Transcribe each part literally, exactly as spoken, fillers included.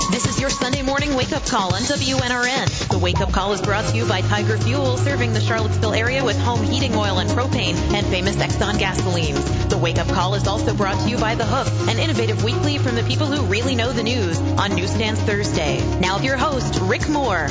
This is your Sunday morning wake-up call on W N R N. The wake-up call is brought to you by Tiger Fuel, serving the Charlottesville area with home heating oil and propane and famous Exxon gasolines. The wake-up call is also brought to you by The Hook, an innovative weekly from the people who really know the news on Newsstands Thursday. Now your host, Rick Moore.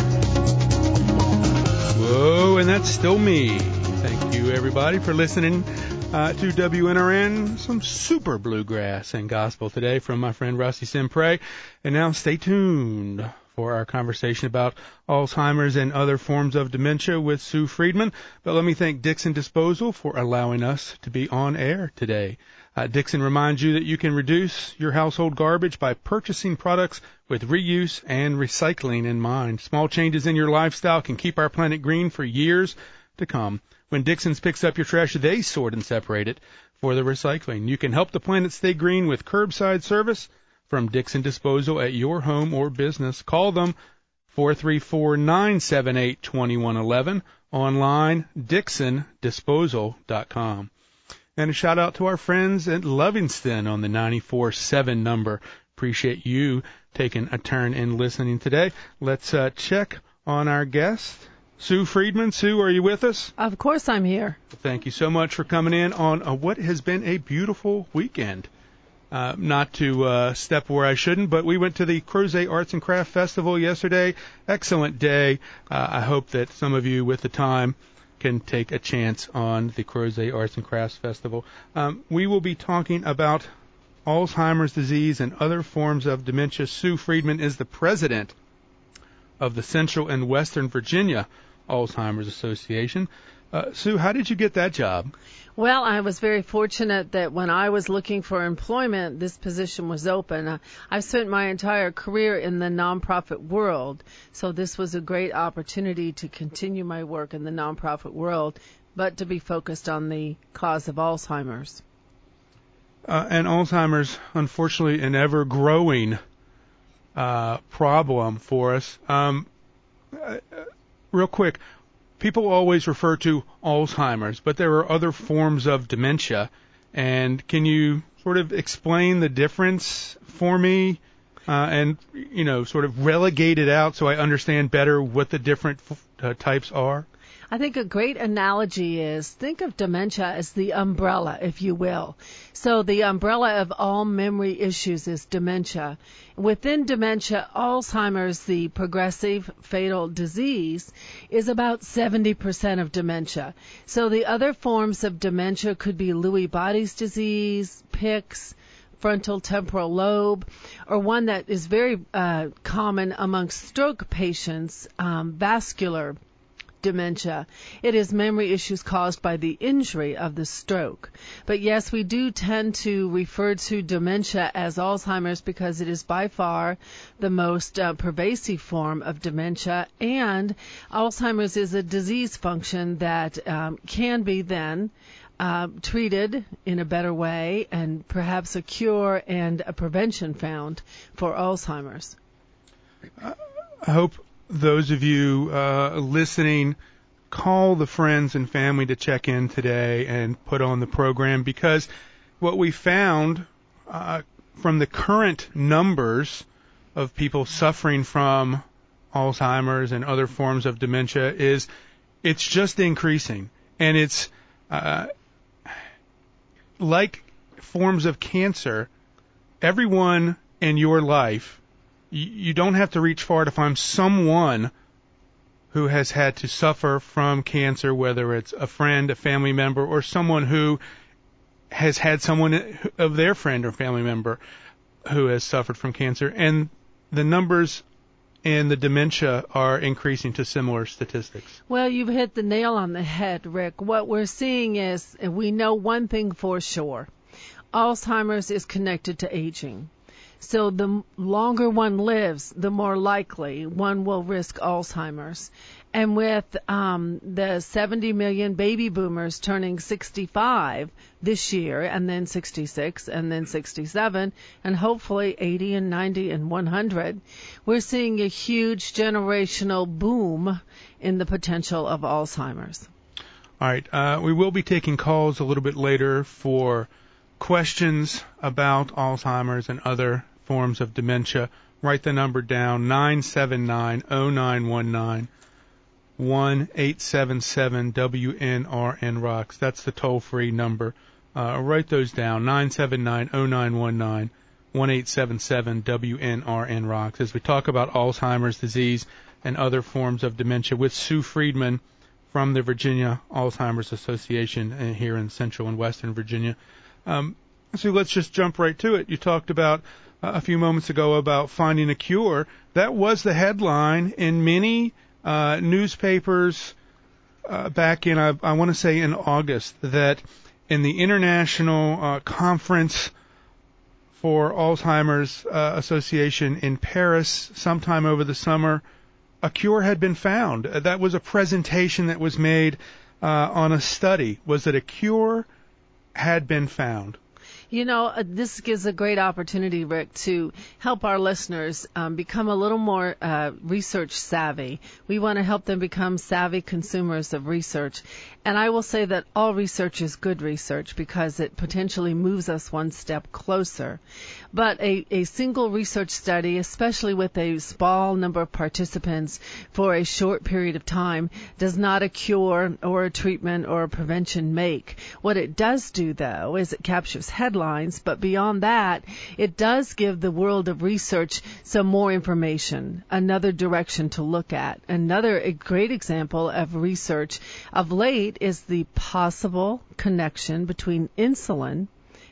Whoa, and that's still me. Thank you, everybody, for listening uh, to W N R N. Some super bluegrass and gospel today from my friend Rusty Simpre. And now stay tuned for our conversation about Alzheimer's and other forms of dementia with Sue Friedman. But let me thank Dixon Disposal for allowing us to be on air today. Uh, Dixon reminds you that you can reduce your household garbage by purchasing products with reuse and recycling in mind. Small changes in your lifestyle can keep our planet green for years to come. When Dixon's picks up your trash, they sort and separate it for the recycling. You can help the planet stay green with curbside service from Dixon Disposal at your home or business. Call them four three four, nine seven eight, two one one one. Online, dixon disposal dot com. And a shout out to our friends at Lovingston on the ninety-four seven number. Appreciate you taking a turn in listening today. Let's uh, check on our guest, Sue Friedman. Sue, are you with us? Of course I'm here. Thank you so much for coming in on uh, what has been a beautiful weekend. Uh, not to uh, step where I shouldn't, but we went to the Crozet Arts and Craft Festival yesterday. Excellent day. Uh, I hope that some of you with the time can take a chance on the Crozet Arts and Crafts Festival. Um, we will be talking about Alzheimer's disease and other forms of dementia. Sue Friedman is the president of the Central and Western Virginia Alzheimer's Association. Uh, Sue, how did you get that job? Well, I was very fortunate that when I was looking for employment, this position was open. Uh, I've spent my entire career in the nonprofit world, so this was a great opportunity to continue my work in the nonprofit world, but to be focused on the cause of Alzheimer's. Uh, and Alzheimer's, unfortunately, an ever-growing uh, problem for us. Um, uh, real quick, people always refer to Alzheimer's, but there are other forms of dementia. And can you sort of explain the difference for me uh, and, you know, sort of relegate it out so I understand better what the different uh, types are? I think a great analogy is think of dementia as the umbrella, if you will. So the umbrella of all memory issues is dementia. Within dementia, Alzheimer's, the progressive fatal disease, is about seventy percent of dementia. So the other forms of dementia could be Lewy bodies disease, Pick's, frontal temporal lobe, or one that is very uh, common amongst stroke patients, um, vascular dementia. It is memory issues caused by the injury of the stroke. But yes, we do tend to refer to dementia as Alzheimer's because it is by far the most uh, pervasive form of dementia, and Alzheimer's is a disease function that um, can be then uh, treated in a better way and perhaps a cure and a prevention found for Alzheimer's. I hope those of you uh, listening call the friends and family to check in today and put on the program, because what we found uh, from the current numbers of people suffering from Alzheimer's and other forms of dementia is it's just increasing. And it's uh, like forms of cancer. Everyone in your life, you don't have to reach far to find someone who has had to suffer from cancer, whether it's a friend, a family member, or someone who has had someone of their friend or family member who has suffered from cancer. And the numbers and the dementia are increasing to similar statistics. Well, you've hit the nail on the head, Rick. What we're seeing is, we know one thing for sure. Alzheimer's is connected to aging. So the longer one lives, the more likely one will risk Alzheimer's. And with um, the seventy million baby boomers turning sixty-five this year, and then sixty-six, and then sixty-seven, and hopefully eighty and ninety and one hundred, we're seeing a huge generational boom in the potential of Alzheimer's. All right. Uh, we will be taking calls a little bit later for questions about Alzheimer's and other forms of dementia. Write the number down, nine seven nine, oh nine one nine, one eight seven seven W N R N rocks. That's the toll-free number. Uh, write those down, nine seven nine, oh nine one nine, one eight seven seven W N R N rocks. As we talk about Alzheimer's disease and other forms of dementia with Sue Friedman from the Virginia Alzheimer's Association here in Central and Western Virginia. Um, so let's just jump right to it. You talked about uh, a few moments ago about finding a cure. That was the headline in many uh, newspapers uh, back in, I, I want to say in August, that in the International uh, Conference for Alzheimer's uh, Association in Paris sometime over the summer, a cure had been found. Uh, that was a presentation that was made uh, on a study, was that a cure had been found. You know, uh, this gives a great opportunity, Rick, to help our listeners um, become a little more uh, research savvy. We want to help them become savvy consumers of research. And I will say that all research is good research because it potentially moves us one step closer. But a, a single research study, especially with a small number of participants for a short period of time, does not a cure or a treatment or a prevention make. What it does do, though, is it captures headlines, but beyond that, it does give the world of research some more information, another direction to look at. Another a great example of research of late is the possible connection between insulin,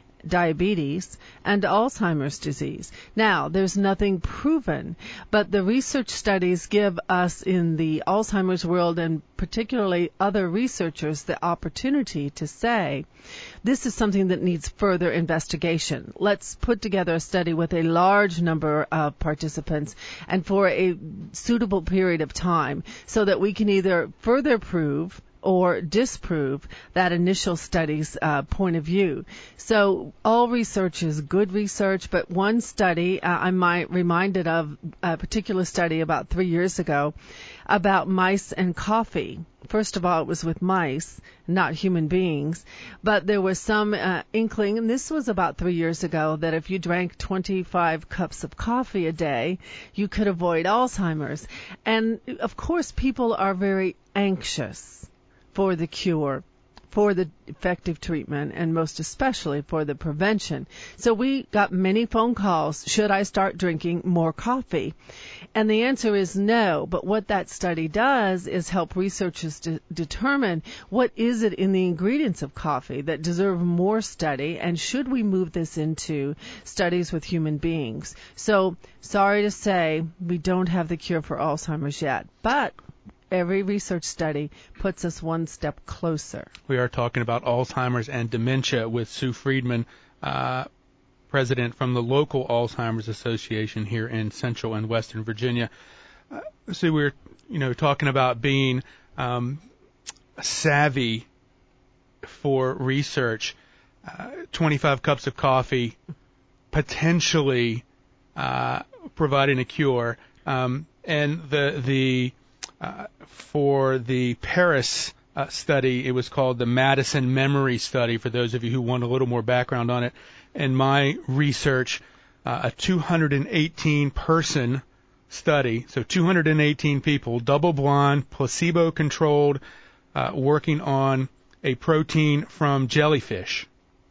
diabetes, and Alzheimer's disease. Now, there's nothing proven, but the research studies give us in the Alzheimer's world, and particularly other researchers, the opportunity to say, this is something that needs further investigation. Let's put together a study with a large number of participants and for a suitable period of time so that we can either further prove or disprove that initial study's uh, point of view. So all research is good research, but one study, uh, I'm reminded of a particular study about three years ago about mice and coffee. First of all, it was with mice, not human beings, but there was some uh, inkling, and this was about three years ago, that if you drank twenty-five cups of coffee a day, you could avoid Alzheimer's. And, of course, people are very anxious for the cure, for the effective treatment, and most especially for the prevention. So we got many phone calls, should I start drinking more coffee? And the answer is no, but what that study does is help researchers to determine what is it in the ingredients of coffee that deserve more study, and should we move this into studies with human beings? So sorry to say, we don't have the cure for Alzheimer's yet, but every research study puts us one step closer. We are talking about Alzheimer's and dementia with Sue Friedman, uh, president from the local Alzheimer's Association here in Central and Western Virginia. Uh, Sue, we're you know talking about being um, savvy for research. Uh, twenty-five cups of coffee, potentially uh, providing a cure, um, and the the Uh, for the Paris uh, study, it was called the Madison Memory Study, for those of you who want a little more background on it. In my research, uh, a two hundred eighteen person study, so two hundred eighteen people, double-blind, placebo-controlled, uh, working on a protein from jellyfish.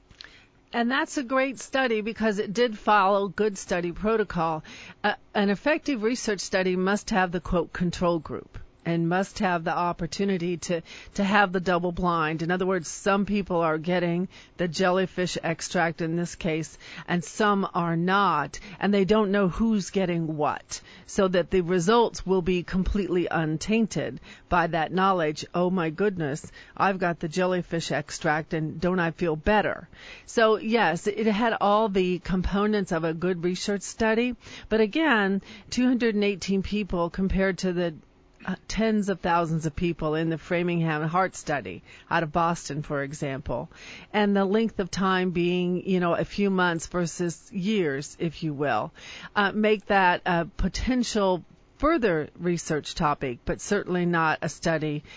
And that's a great study because it did follow good study protocol. Uh, an effective research study must have the, quote, control group and must have the opportunity to, to have the double blind. In other words, some people are getting the jellyfish extract in this case, and some are not, and they don't know who's getting what, so that the results will be completely untainted by that knowledge. Oh my goodness, I've got the jellyfish extract, and don't I feel better? So yes, it had all the components of a good research study, but again, two hundred eighteen people compared to the Uh, tens of thousands of people in the Framingham Heart Study out of Boston, for example, and the length of time being, you know, a few months versus years, if you will, uh, make that a potential further research topic, but certainly not a study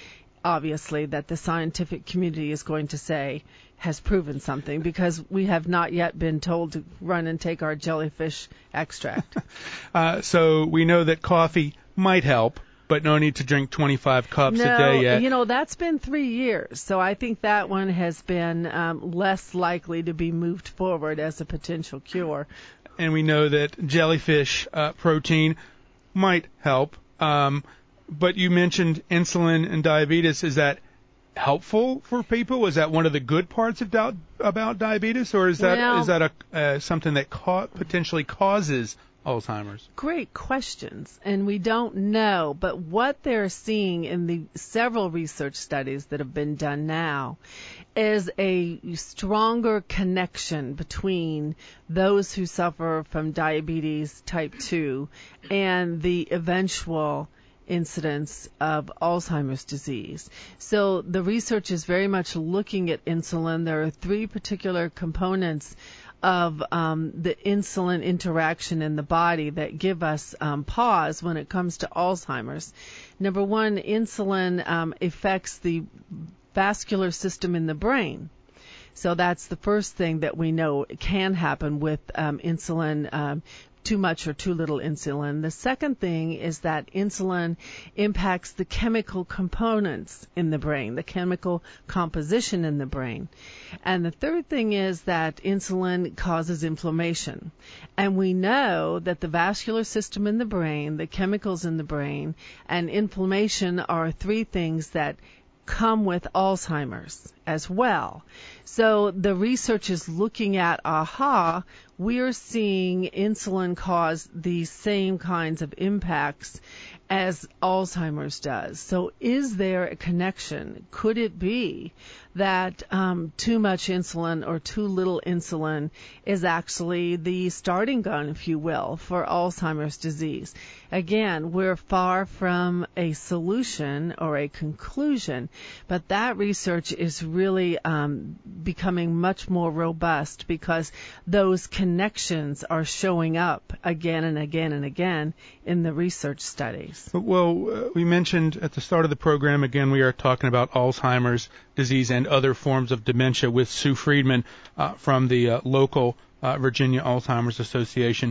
obviously, that the scientific community is going to say has proven something, because we have not yet been told to run and take our jellyfish extract. uh, so we know that coffee might help, but no need to drink twenty-five cups no, a day yet. You know, that's been three years, so I think that one has been um, less likely to be moved forward as a potential cure. And we know that jellyfish uh, protein might help. Um, but you mentioned insulin and diabetes. Is that helpful for people? Is that one of the good parts of di- about diabetes, or is that well, is that a uh, something that ca- potentially causes Alzheimer's? Great questions, and we don't know. But what they're seeing in the several research studies that have been done now is a stronger connection between those who suffer from diabetes type two and the eventual incidence of Alzheimer's disease. So the research is very much looking at insulin. There are three particular components of um, the insulin interaction in the body that give us um, pause when it comes to Alzheimer's. Number one, insulin um, affects the vascular system in the brain. So that's the first thing that we know can happen with um, insulin, um, too much or too little insulin. The second thing is that insulin impacts the chemical components in the brain, the chemical composition in the brain. And the third thing is that insulin causes inflammation. And we know that the vascular system in the brain, the chemicals in the brain, and inflammation are three things that come with Alzheimer's as well. So the research is looking at, aha, we're seeing insulin cause these same kinds of impacts as Alzheimer's does. So is there a connection? Could it be that um, too much insulin or too little insulin is actually the starting gun, if you will, for Alzheimer's disease? Again, we're far from a solution or a conclusion, but that research is really um, becoming much more robust because those connections are showing up again and again and again in the research studies. Well, uh, we mentioned at the start of the program, again, we are talking about Alzheimer's disease and other forms of dementia with Sue Friedman uh, from the uh, local uh, Virginia Alzheimer's Association.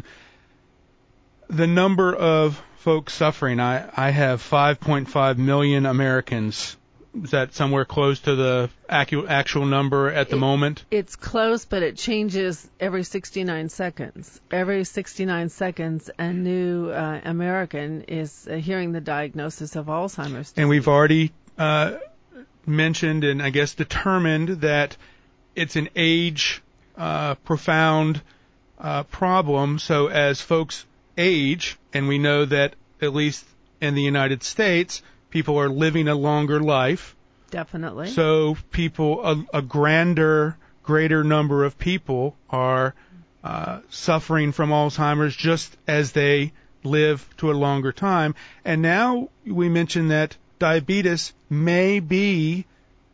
The number of folks suffering, I, I have five point five million Americans. Is that somewhere close to the actual, actual number at the it, moment? It's close, but it changes every sixty-nine seconds. Every sixty-nine seconds, a new uh, American is uh, hearing the diagnosis of Alzheimer's disease. And we've already uh, mentioned and I guess determined that it's an age uh, profound uh, problem. So as folks age, and we know that at least in the United States, people are living a longer life. Definitely. So people, a, a grander, greater number of people are uh, suffering from Alzheimer's just as they live to a longer time. And now we mentioned that diabetes may be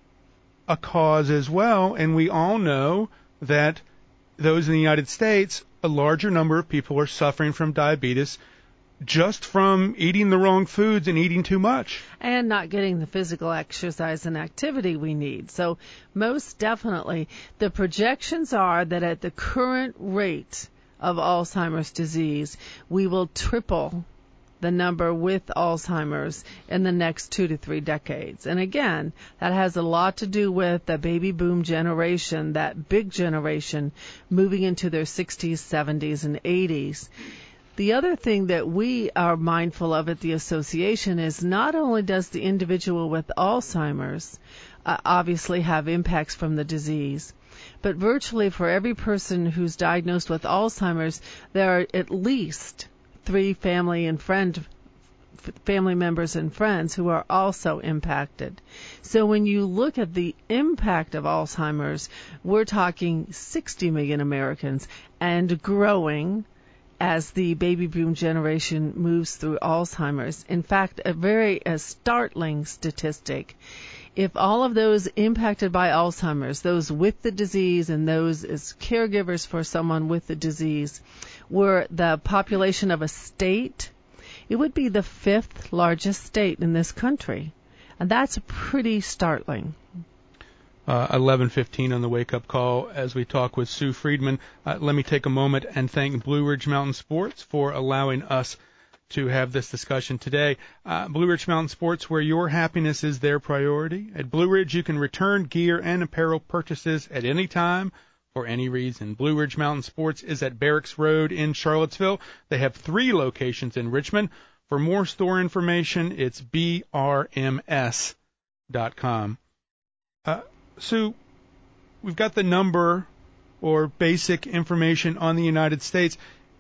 a cause as well, and we all know that those in the United States, a larger number of people are suffering from diabetes just from eating the wrong foods and eating too much. And not getting the physical exercise and activity we need. So most definitely, the projections are that at the current rate of Alzheimer's disease, we will triple the number with Alzheimer's in the next two to three decades. And again, that has a lot to do with the baby boom generation, that big generation moving into their sixties, seventies, and eighties. The other thing that we are mindful of at the association is not only does the individual with Alzheimer's uh, obviously have impacts from the disease, but virtually for every person who's diagnosed with Alzheimer's, there are at least three family and friend family members and friends who are also impacted. So when you look at the impact of Alzheimer's, we're talking sixty million Americans and growing as the baby boom generation moves through Alzheimer's. In fact, a very a startling statistic. If all of those impacted by Alzheimer's, those with the disease and those as caregivers for someone with the disease, were the population of a state, it would be the fifth largest state in this country. And that's pretty startling. Uh, eleven fifteen on the wake-up call as we talk with Sue Friedman. Uh, let me take a moment and thank Blue Ridge Mountain Sports for allowing us to have this discussion today. Uh, Blue Ridge Mountain Sports, where your happiness is their priority. At Blue Ridge, you can return gear and apparel purchases at any time for any reason. Blue Ridge Mountain Sports is at Barracks Road in Charlottesville. They have three locations in Richmond. For more store information, it's b r m s dot com. Uh, Sue, we've got the number or basic information on the United States.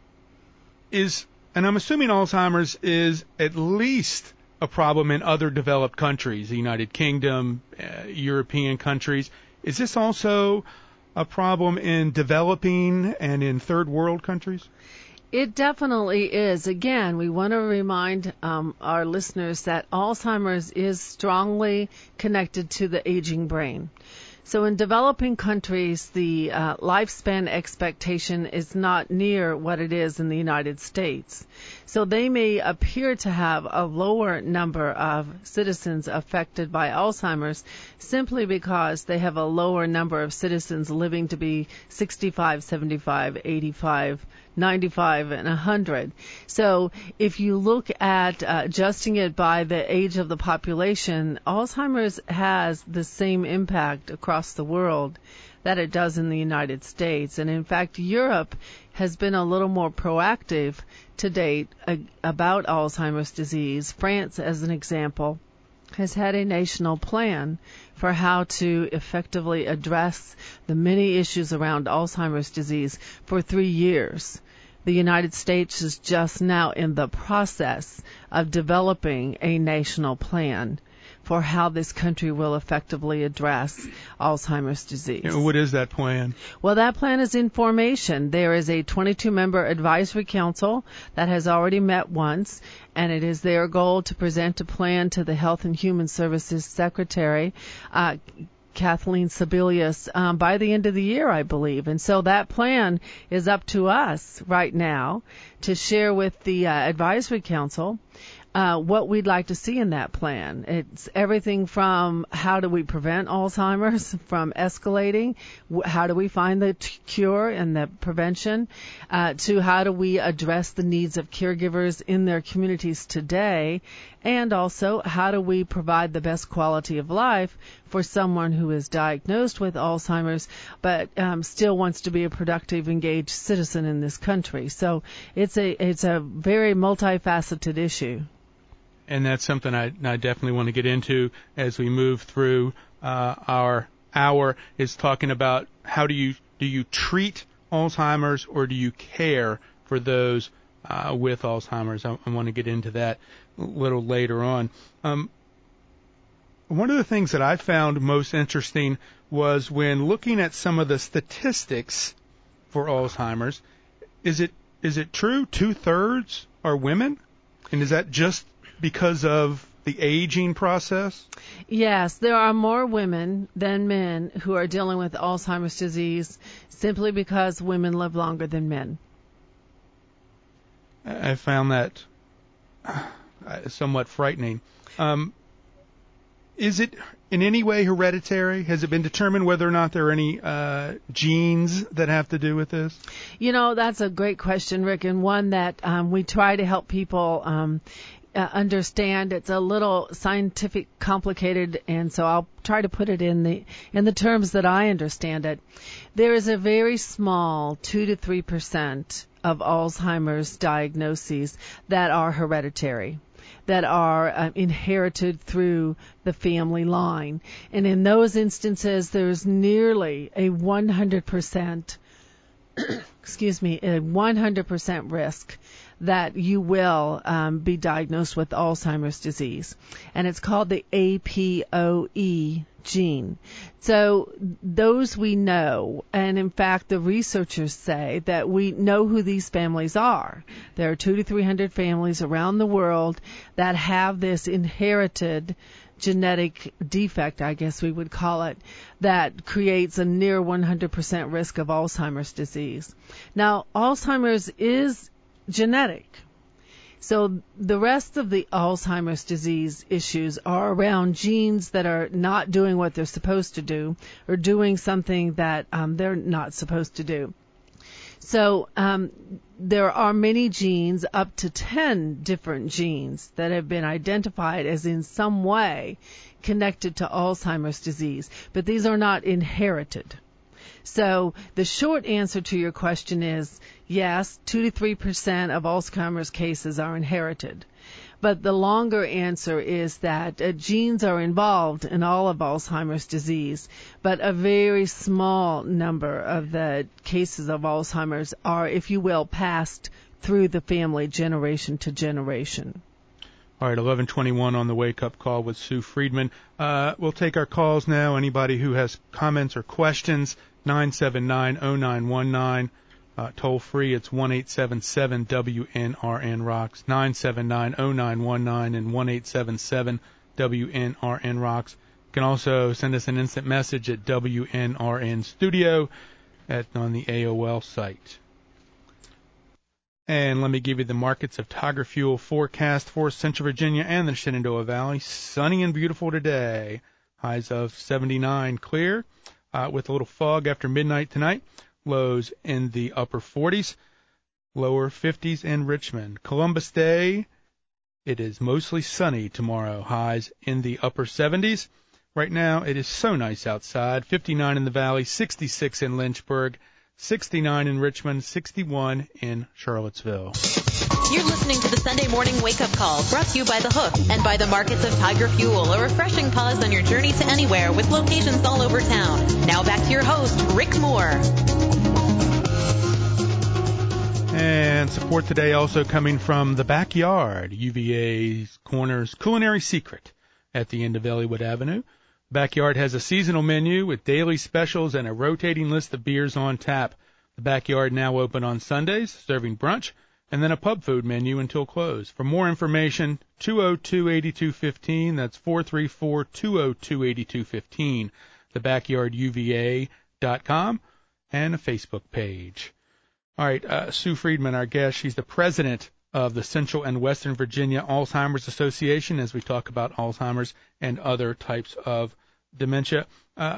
Is, and I'm assuming Alzheimer's is at least a problem in other developed countries, the United Kingdom, uh, European countries. Is this also a problem in developing and in third world countries? It definitely is. Again, we want to remind um, our listeners that Alzheimer's is strongly connected to the aging brain. So in developing countries, the uh, lifespan expectation is not near what it is in the United States. So they may appear to have a lower number of citizens affected by Alzheimer's simply because they have a lower number of citizens living to be sixty-five, seventy-five, eighty-five, ninety-five, and one hundred. So if you look at uh, adjusting it by the age of the population, Alzheimer's has the same impact across the world that it does in the United States. And in fact, Europe has been a little more proactive to date uh, about Alzheimer's disease. France, as an example, has had a national plan for how to effectively address the many issues around Alzheimer's disease for three years. The United States is just now in the process of developing a national plan for how this country will effectively address Alzheimer's disease. What is that plan? Well, that plan is in formation. There is a twenty-two member advisory council that has already met once, and it is their goal to present a plan to the Health and Human Services Secretary, uh, Kathleen Sebelius, um, by the end of the year, I believe. And so that plan is up to us right now to share with the uh, advisory council Uh, what we'd like to see in that plan. It's everything from how do we prevent Alzheimer's from escalating, wh- how do we find the t- cure and the prevention, uh, to how do we address the needs of caregivers in their communities today, and also how do we provide the best quality of life for someone who is diagnosed with Alzheimer's but um, still wants to be a productive, engaged citizen in this country. So it's a it's a very multifaceted issue. And that's something I, I definitely want to get into as we move through uh, our hour, is talking about how do you do you treat Alzheimer's or do you care for those uh, with Alzheimer's? I, I want to get into that a little later on. Um, one of the things that I found most interesting was when looking at some of the statistics for Alzheimer's. Is it is it true two-thirds are women? And is that just because of the aging process? Yes, there are more women than men who are dealing with Alzheimer's disease simply because women live longer than men. I found that somewhat frightening. Um, is it in any way hereditary? Has it been determined whether or not there are any uh, genes that have to do with this? You know, that's a great question, Rick, and one that um, we try to help people um, uh, understand. It's a little scientific, complicated, and so I'll try to put it in the in the terms that I understand it. There is a very small two to three percent of Alzheimer's diagnoses that are hereditary, that are uh, inherited through the family line. And in those instances, there's nearly a one hundred percent, excuse me, a one hundred percent risk that you will um, be diagnosed with Alzheimer's disease. And it's called the A P O E gene. So those we know, and in fact the researchers say that we know who these families are. There are two to three hundred families around the world that have this inherited genetic defect, I guess we would call it, that creates a near one hundred percent risk of Alzheimer's disease. Now, Alzheimer's is genetic. So the rest of the Alzheimer's disease issues are around genes that are not doing what they're supposed to do or doing something that um, they're not supposed to do. So um, there are many genes, up to ten different genes, that have been identified as in some way connected to Alzheimer's disease, but these are not inherited. So the short answer to your question is yes, two to three percent of Alzheimer's cases are inherited. But the longer answer is that uh, genes are involved in all of Alzheimer's disease, but a very small number of the cases of Alzheimer's are, if you will, passed through the family generation to generation. All right, eleven twenty-one on the wake-up call with Sue Friedman. Uh, we'll take our calls now. Anybody who has comments or questions, nine seven nine, oh nine one nine. Uh, toll free, it's one eight seven seven W N R N rocks, nine seven nine, oh nine one nine and one eight seven seven W N R N rocks. You can also send us an instant message at W N R N Studio at, on the A O L site. And let me give you the markets of Tiger Fuel forecast for Central Virginia and the Shenandoah Valley. Sunny and beautiful today. Highs of seventy-nine clear, uh, with a little fog after midnight tonight. Lows in the upper forties, lower fifties in Richmond. Columbus Day, it is mostly sunny tomorrow. Highs in the upper seventies. Right now, it is so nice outside. fifty-nine in the Valley, sixty-six in Lynchburg, sixty-nine in Richmond, sixty-one in Charlottesville. You're listening to the Sunday Morning Wake-Up Call, brought to you by The Hook and by the markets of Tiger Fuel, a refreshing pause on your journey to anywhere with locations all over town. Now back to your host, Rick Moore. And support today also coming from The Backyard, U V A's Corner's Culinary Secret at the end of Elliowood Avenue. Backyard has a seasonal menu with daily specials and a rotating list of beers on tap. The Backyard now open on Sundays, serving brunch, and then a pub food menu until close. For more information, two oh two, eight two one five, that's four three four, two oh two, eight two one five, the backyard U V A dot com, and a Facebook page. All right, uh, Sue Friedman, our guest, she's the president of the Central and Western Virginia Alzheimer's Association as we talk about Alzheimer's and other types of dementia. Uh,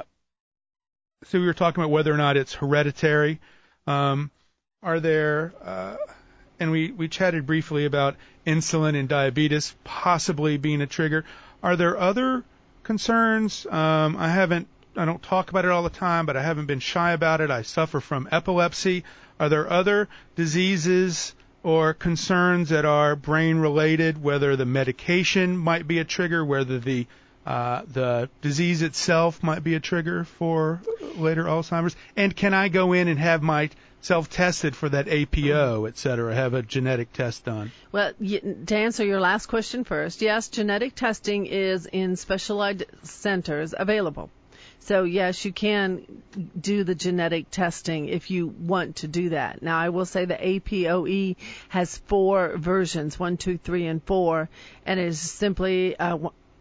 so we were talking about whether or not it's hereditary. Um, are there, uh, and we, we chatted briefly about insulin and diabetes possibly being a trigger. Are there other concerns? Um, I haven't, I don't talk about it all the time, but I haven't been shy about it. I suffer from epilepsy. Are there other diseases or concerns that are brain related, whether the medication might be a trigger, whether the uh, the disease itself might be a trigger for later Alzheimer's? And can I go in and have myself tested for that A P O, et cetera, have a genetic test done? Well, to answer your last question first, yes, genetic testing is in specialized centers available. So, yes, you can do the genetic testing if you want to do that. Now, I will say the A P O E has four versions, one, two, three, and four, and it is simply uh,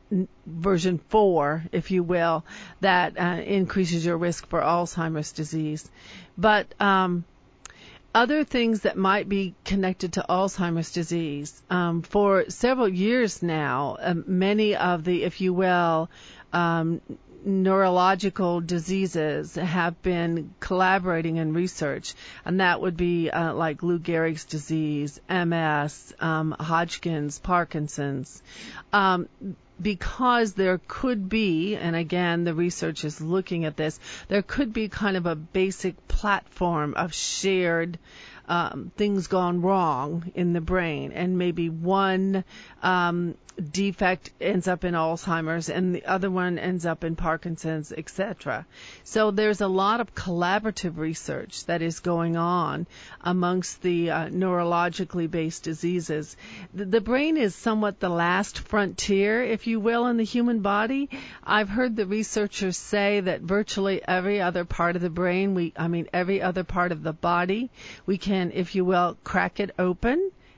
version four, if you will, that uh, increases your risk for Alzheimer's disease. But um, other things that might be connected to Alzheimer's disease, um, for several years now, um, many of the, if you will, um, neurological diseases have been collaborating in research, and that would be uh, like Lou Gehrig's disease, M S, um, Hodgkin's, Parkinson's, um, because there could be, and again, the research is looking at this, there could be kind of a basic platform of shared um, things gone wrong in the brain, and maybe one um, defect ends up in Alzheimer's and the other one ends up in Parkinson's, et cetera. So there's a lot of collaborative research that is going on amongst the uh, neurologically based diseases. The, the brain is somewhat the last frontier, if you will, in the human body. I've heard the researchers say that virtually every other part of the brain, we, I mean every other part of the body, we can, if you will, crack it open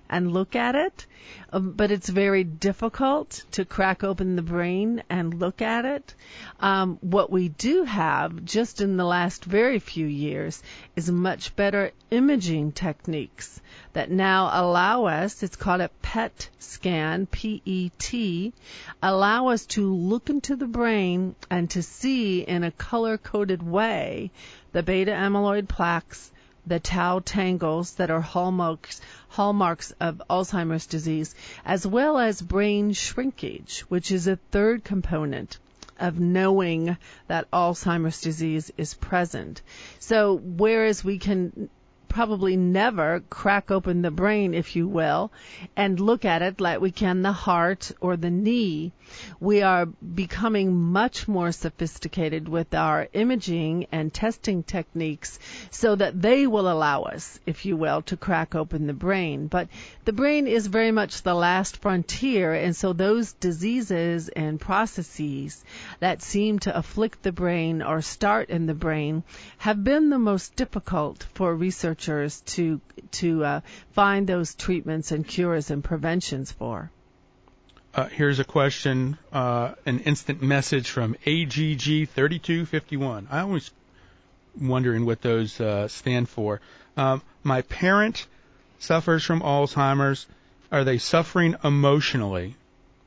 and look at it, um, but it's very difficult to crack open the brain and look at it. Um, what we do have, just in the last very few years, is much better imaging techniques that now allow us, it's called a P E T scan, P E T, allow us to look into the brain and to see in a color-coded way the beta amyloid plaques, the tau tangles that are hallmarks, hallmarks of Alzheimer's disease, as well as brain shrinkage, which is a third component of knowing that Alzheimer's disease is present. So whereas we can probably never crack open the brain, if you will, and look at it like we can the heart or the knee, we are becoming much more sophisticated with our imaging and testing techniques so that they will allow us, if you will, to crack open the brain. But the brain is very much the last frontier, and so those diseases and processes that seem to afflict the brain or start in the brain have been the most difficult for researchers to to uh, find those treatments and cures and preventions for. Uh, here's a question, uh, an instant message from A G G thirty-two fifty-one. I always wondering what those uh, stand for. Um, my parent suffers from Alzheimer's. Are they suffering emotionally?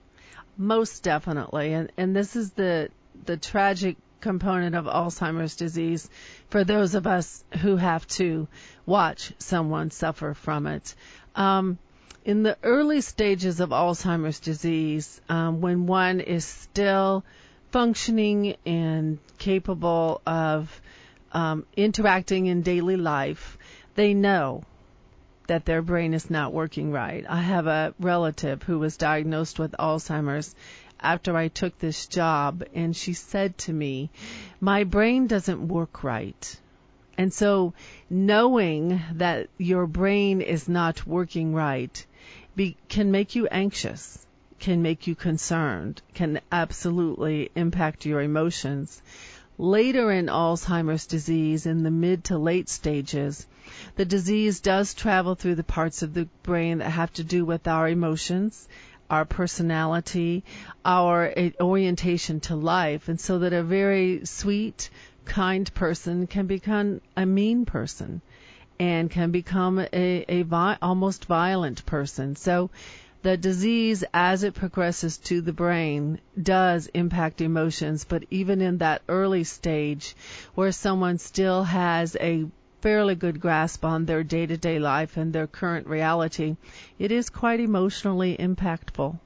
Most definitely, and and this is the the tragic component of Alzheimer's disease for those of us who have to watch someone suffer from it. Um, in the early stages of Alzheimer's disease, um, when one is still functioning and capable of um, interacting in daily life, they know that their brain is not working right. I have a relative who was diagnosed with Alzheimer's after I took this job, and she said to me, my brain doesn't work right. And so knowing that your brain is not working right be, can make you anxious, can make you concerned, can absolutely impact your emotions. Later in Alzheimer's disease, in the mid to late stages, the disease does travel through the parts of the brain that have to do with our emotions, our personality, our orientation to life, and so that a very sweet, kind person can become a mean person and can become a, a vi- almost violent person. So the disease, as it progresses to the brain, does impact emotions, but even in that early stage where someone still has a fairly good grasp on their day-to-day life and their current reality, it is quite emotionally impactful.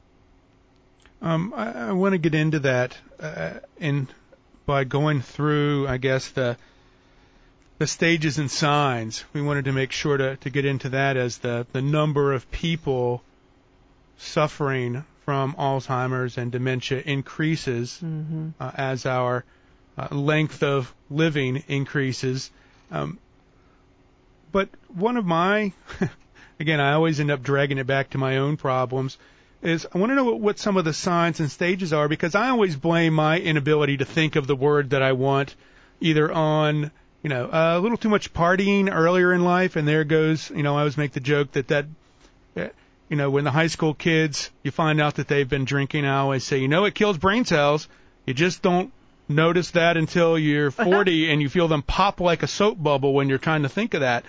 Um, I, I want to get into that, uh, in by going through, I guess, the the stages and signs. We wanted to make sure to, to get into that as the, the number of people suffering from Alzheimer's and dementia increases, mm-hmm. uh, as our uh, length of living increases. Um, But one of my, again, I always end up dragging it back to my own problems, is I want to know what, what some of the signs and stages are, because I always blame my inability to think of the word that I want either on, you know, a little too much partying earlier in life, and there goes, you know, I always make the joke that that, you know, when the high school kids, you find out that they've been drinking, I always say, you know, it kills brain cells. You just don't notice that until you're forty and you feel them pop like a soap bubble when you're trying to think of that.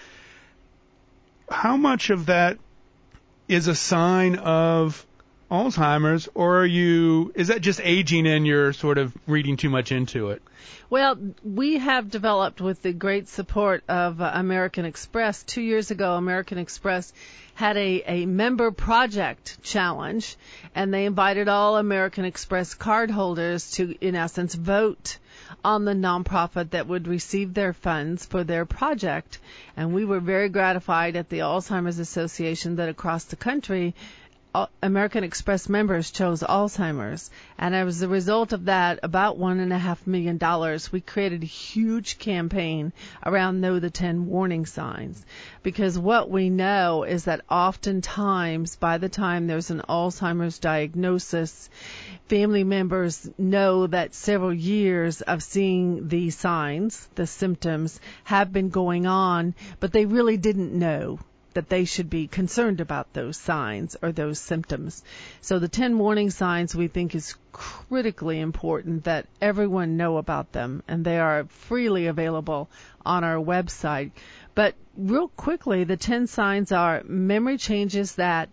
How much of that is a sign of Alzheimer's, or are you, is that just aging and you're sort of reading too much into it? Well, we have developed, with the great support of uh, American Express, two years ago, American Express had a, a member project challenge, and they invited all American Express cardholders to, in essence, vote on the nonprofit that would receive their funds for their project. And we were very gratified at the Alzheimer's Association that across the country, American Express members chose Alzheimer's, and as a result of that, about one and a half million dollars, we created a huge campaign around Know the ten Warning Signs, because what we know is that oftentimes by the time there's an Alzheimer's diagnosis, family members know that several years of seeing the signs, the symptoms, have been going on, but they really didn't know. that they should be concerned about those signs or those symptoms. So the ten warning signs we think is critically important that everyone know about them, and they are freely available on our website. But real quickly, the ten signs are memory changes that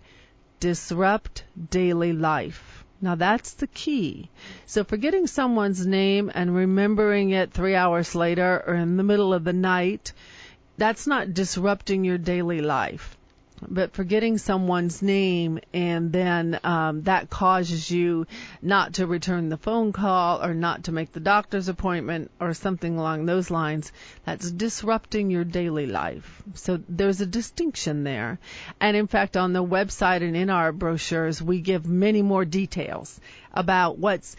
disrupt daily life. Now that's the key. So forgetting someone's name and remembering it three hours later or in the middle of the night, that's not disrupting your daily life. But forgetting someone's name and then um, that causes you not to return the phone call or not to make the doctor's appointment or something along those lines, that's disrupting your daily life. So there's a distinction there. And in fact, on the website and in our brochures, we give many more details about what's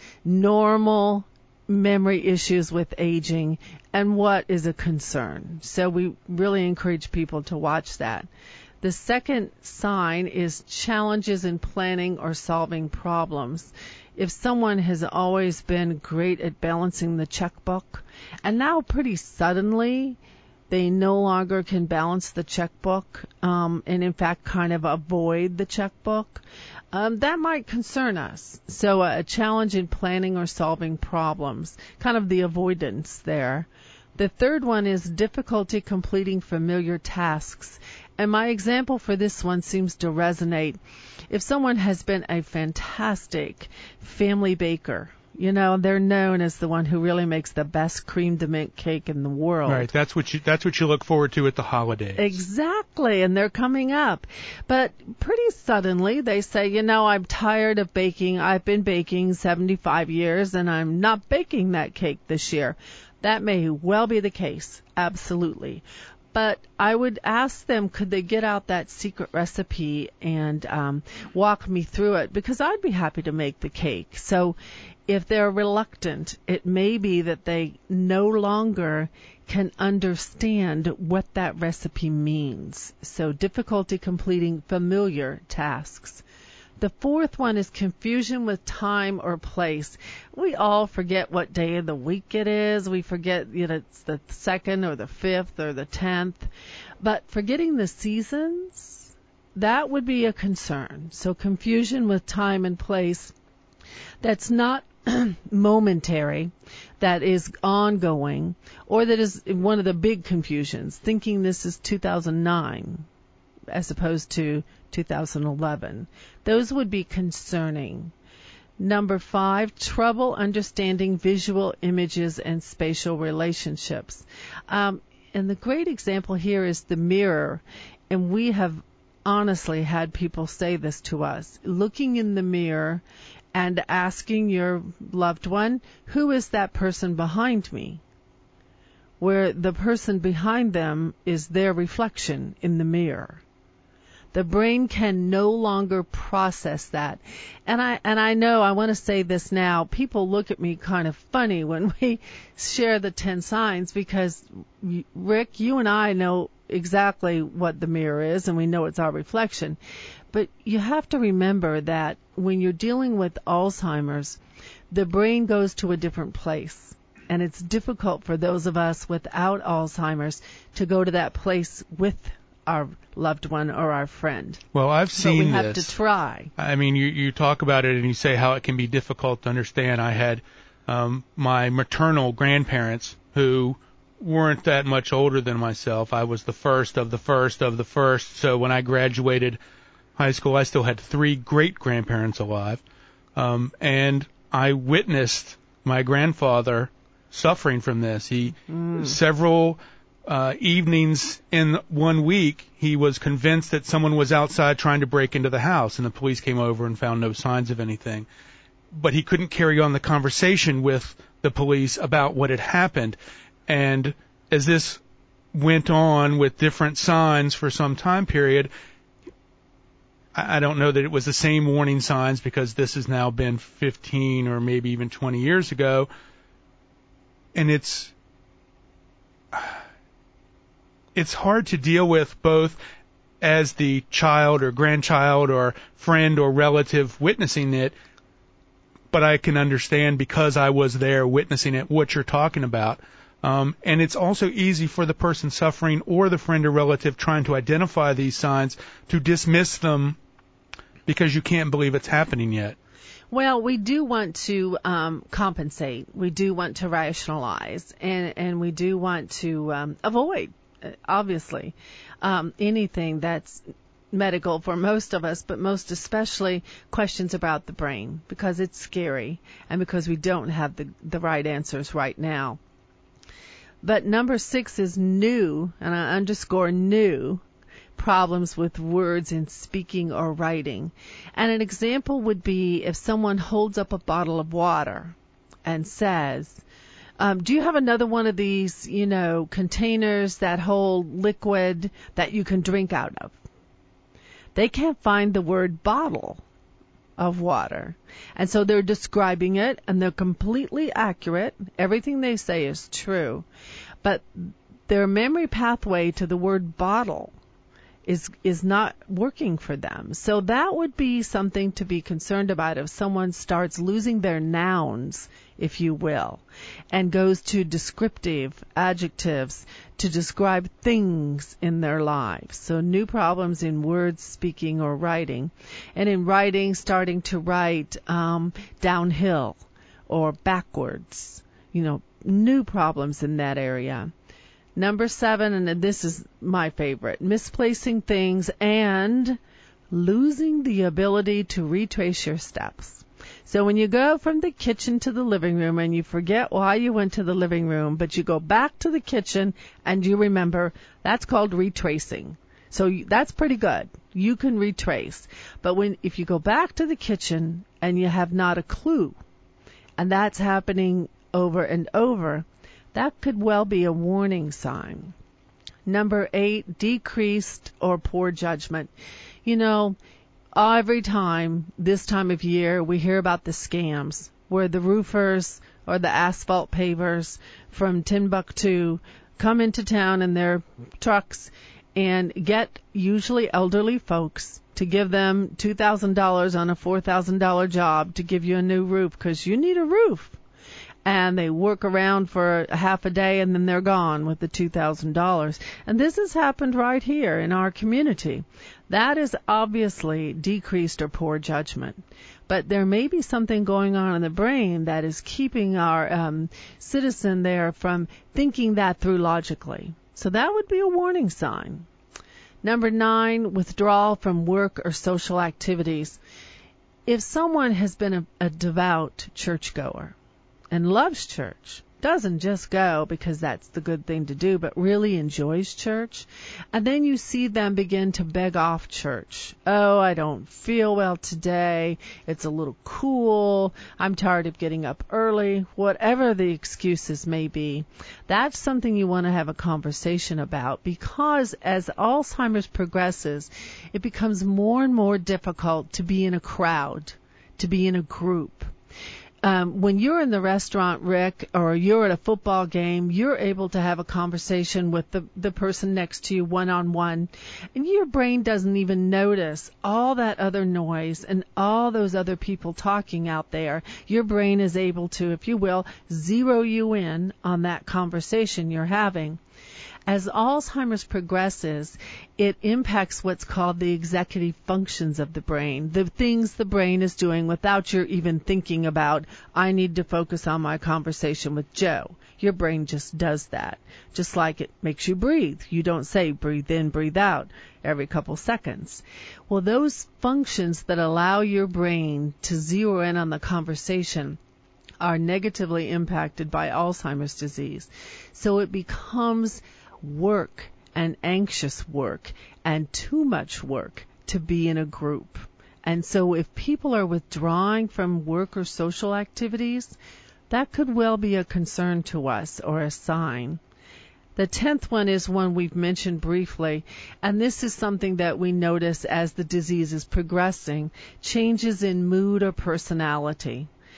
normal memory issues with aging and what is a concern. So we really encourage people to watch that. The second sign is challenges in planning or solving problems. If someone has always been great at balancing the checkbook, and now pretty suddenly they no longer can balance the checkbook, um, and in fact kind of avoid the checkbook, um, that might concern us. So uh, a challenge in planning or solving problems, kind of the avoidance there. The third one is difficulty completing familiar tasks. And my example for this one seems to resonate. If someone has been a fantastic family baker, you know, they're known as the one who really makes the best creme de mint cake in the world. Right. That's what you, that's what you look forward to at the holidays. Exactly. And they're coming up. But pretty suddenly they say, you know, I'm tired of baking. I've been baking seventy-five years and I'm not baking that cake this year. That may well be the case. Absolutely. But I would ask them, could they get out that secret recipe and um, walk me through it? Because I'd be happy to make the cake. So if they're reluctant, it may be that they no longer can understand what that recipe means. So difficulty completing familiar tasks. The fourth one is confusion with time or place. We all forget what day of the week it is. We forget, you know, it's the second or the fifth or the tenth. But forgetting the seasons, that would be a concern. So confusion with time and place, that's not momentary, that is ongoing, or that is one of the big confusions, thinking this is two thousand nine as opposed to two thousand eleven. Those would be concerning. Number five, trouble understanding visual images and spatial relationships. Um, and the great example here is the mirror. And we have honestly had people say this to us. Looking in the mirror and asking your loved one, who is that person behind me? Where the person behind them is their reflection in the mirror. The brain can no longer process that. And I and I know, I want to say this now, people look at me kind of funny when we share the ten signs because, Rick, you and I know exactly what the mirror is and we know it's our reflection. But you have to remember that when you're dealing with Alzheimer's, the brain goes to a different place. And it's difficult for those of us without Alzheimer's to go to that place with our loved one or our friend. Well, I've seen this. But we have this. to try. I mean, you, you talk about it and you say how it can be difficult to understand. I had um, my maternal grandparents who weren't that much older than myself. I was the first of the first of the first. So when I graduated high school, I still had three great-grandparents alive. Um, and I witnessed my grandfather suffering from this. He mm. several Uh, evenings in one week, he was convinced that someone was outside trying to break into the house, and the police came over and found no signs of anything. But he couldn't carry on the conversation with the police about what had happened. And as this went on with different signs for some time period, I, I don't know that it was the same warning signs because this has now been fifteen or maybe even twenty years ago. And it's... It's hard to deal with both as the child or grandchild or friend or relative witnessing it, but I can understand because I was there witnessing it what you're talking about. Um, and it's also easy for the person suffering or the friend or relative trying to identify these signs to dismiss them because you can't believe it's happening yet. Well, we do want to um, compensate. We do want to rationalize, and, and we do want to um, avoid, obviously, um, anything that's medical for most of us, but most especially questions about the brain, because it's scary and because we don't have the, the right answers right now. But number six is new, and I underscore new, problems with words in speaking or writing. And an example would be if someone holds up a bottle of water and says, um, do you have another one of these, you know, containers that hold liquid that you can drink out of? They can't find the word bottle of water. And so they're describing it, and they're completely accurate. Everything they say is true. But their memory pathway to the word bottle is is not working for them. So that would be something to be concerned about if someone starts losing their nouns, if you will, and goes to descriptive adjectives to describe things in their lives. So new problems in words, speaking, or writing. And in writing, starting to write um, downhill or backwards. You know, new problems in that area. Number seven, and this is my favorite, misplacing things and losing the ability to retrace your steps. So when you go from the kitchen to the living room and you forget why you went to the living room, but you go back to the kitchen and you remember, that's called retracing. So that's pretty good. You can retrace. But when if you go back to the kitchen and you have not a clue, and that's happening over and over, that could well be a warning sign. Number eight, decreased or poor judgment. You know, every time, this time of year, we hear about the scams where the roofers or the asphalt pavers from Timbuktu come into town in their trucks and get usually elderly folks to give them two thousand dollars on a four thousand dollars job to give you a new roof because you need a roof. And they work around for a half a day and then they're gone with the two thousand dollars. And this has happened right here in our community. That is obviously decreased or poor judgment. But there may be something going on in the brain that is keeping our um, citizen there from thinking that through logically. So that would be a warning sign. Number nine, withdrawal from work or social activities. If someone has been a, a devout churchgoer, and loves church, doesn't just go because that's the good thing to do, but really enjoys church, and then you see them begin to beg off church. Oh, I don't feel well today. It's a little cool. I'm tired of getting up early. Whatever the excuses may be, that's something you want to have a conversation about, because as Alzheimer's progresses, it becomes more and more difficult to be in a crowd, to be in a group. Um, when you're in the restaurant, Rick, or you're at a football game, you're able to have a conversation with the, the person next to you one-on-one, and your brain doesn't even notice all that other noise and all those other people talking out there. Your brain is able to, if you will, zero you in on that conversation you're having. As Alzheimer's progresses, it impacts what's called the executive functions of the brain, the things the brain is doing without your even thinking about, I need to focus on my conversation with Joe. Your brain just does that, just like it makes you breathe. You don't say breathe in, breathe out every couple seconds. Well, those functions that allow your brain to zero in on the conversation are negatively impacted by Alzheimer's disease. So it becomes work and anxious work and too much work to be in a group. And so if people are withdrawing from work or social activities, that could well be a concern to us or a sign. The tenth one is one we've mentioned briefly, and this is something that we notice as the disease is progressing, changes in mood or personality.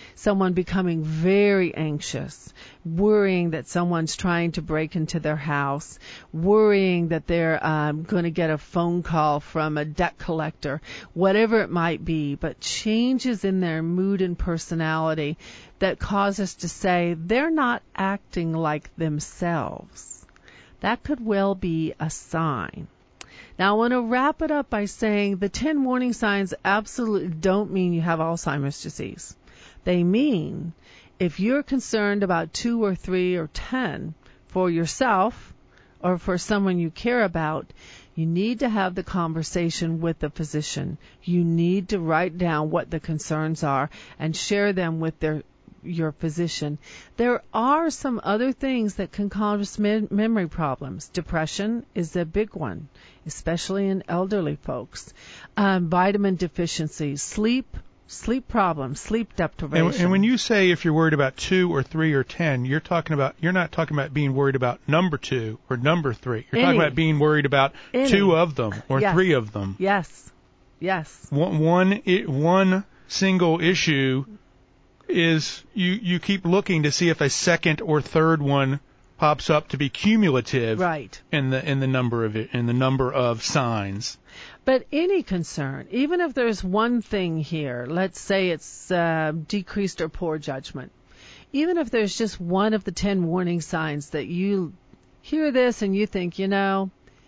someone becoming very anxious, worrying that someone's trying to break into their house, worrying that they're um, going to get a phone call from a debt collector, whatever it might be, but changes in their mood and personality that cause us to say they're not acting like themselves. That could well be a sign. Now, I want to wrap it up by saying the ten warning signs absolutely don't mean you have Alzheimer's disease. They mean if you're concerned about two or three or ten for yourself or for someone you care about, you need to have the conversation with the physician. You need to write down what the concerns are and share them with their your physician. There are some other things that can cause me- memory problems. Depression is a big one, especially in elderly folks. Um, vitamin deficiency, sleep, sleep problems, sleep deprivation. And, and when you say if you're worried about two or three or ten, you're talking about you're not talking about being worried about number two or number three. You're Any. talking about being worried about Any. two of them or Yes. three of them. Yes. Yes. One one, it, one single issue is you you keep looking to see if a second or third one pops up to be cumulative Right. in the in the number of it in the number of signs. But any concern, even if there's one thing here, let's say it's uh, decreased or poor judgment, even if there's just one of the ten warning signs that you hear this and you think, you know,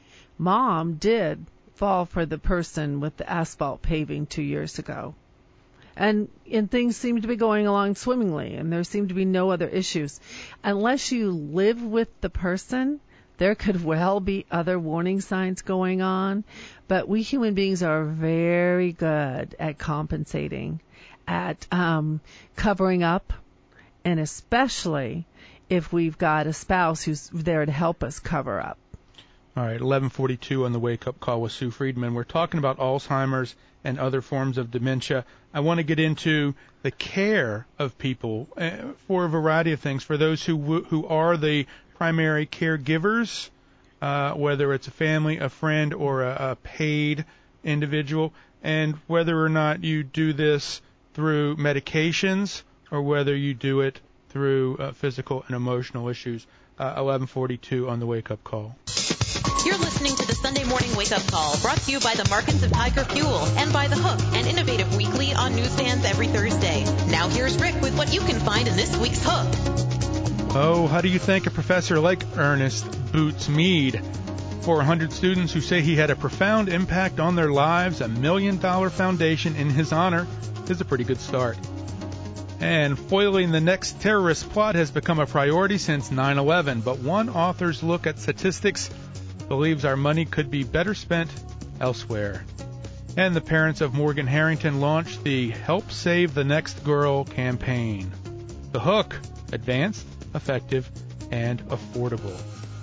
Mom did fall for the person with the asphalt paving two years ago. And, and things seem to be going along swimmingly, and there seem to be no other issues. Unless you live with the person, there could well be other warning signs going on. But we human beings are very good at compensating, at um, covering up, and especially if we've got a spouse who's there to help us cover up. All right, eleven forty-two on the Wake Up Call with Sue Friedman. We're talking about Alzheimer's and other forms of dementia. I want to get into the care of people uh, for a variety of things. For those who w- who are the primary caregivers, uh, whether it's a family, a friend, or a, a paid individual, and whether or not you do this through medications or whether you do it through uh, physical and emotional issues. Uh, eleven forty-two on the Wake Up Call. You're listening to the Sunday Morning Wake Up Call, brought to you by the Markins of Tiger Fuel and by The Hook, an innovative weekly on newsstands every Thursday. Now here's Rick with what you can find in this week's Hook. Oh, how do you think a professor like Ernest Boots Mead? For one hundred students who say he had a profound impact on their lives, a million-dollar foundation in his honor is a pretty good start. And foiling the next terrorist plot has become a priority since nine eleven, but one author's look at statistics believes our money could be better spent elsewhere. And the parents of Morgan Harrington launched the Help Save the Next Girl campaign. The Hook, advanced, effective, and affordable.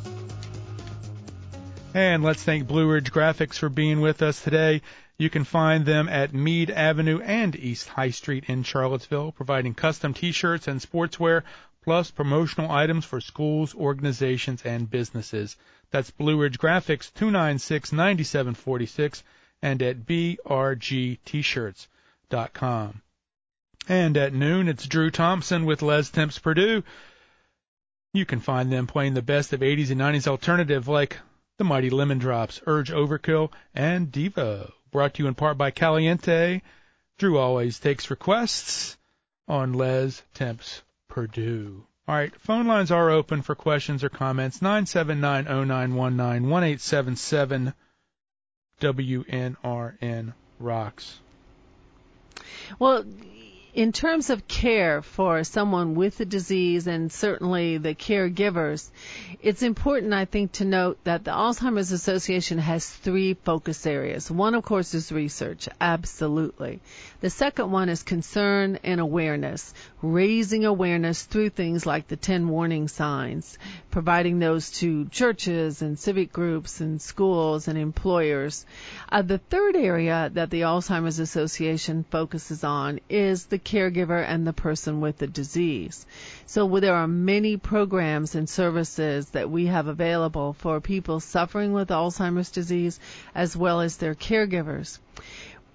And let's thank Blue Ridge Graphics for being with us today. You can find them at Meade Avenue and East High Street in Charlottesville, providing custom T-shirts and sportswear, plus promotional items for schools, organizations, and businesses. That's Blue Ridge Graphics, two nine six, nine seven four six, and at b r g t shirts dot com. And at noon, it's Drew Thompson with Les Temps Purdue. You can find them playing the best of eighties and nineties alternative like the Mighty Lemon Drops, Urge Overkill, and Devo. Brought to you in part by Caliente. Drew always takes requests on Les Temps Purdue. All right, phone lines are open for questions or comments. nine seven nine, oh nine one nine, one eight seven seven W N R N rocks. Well, in terms of care for someone with the disease and certainly the caregivers, it's important, I think, to note that the Alzheimer's Association has three focus areas. One, of course, is research, absolutely. The second one is concern and awareness, raising awareness through things like the ten warning signs, providing those to churches and civic groups and schools and employers. Uh, the third area that the Alzheimer's Association focuses on is the caregiver and the person with the disease. So there are many programs and services that we have available for people suffering with Alzheimer's disease as well as their caregivers.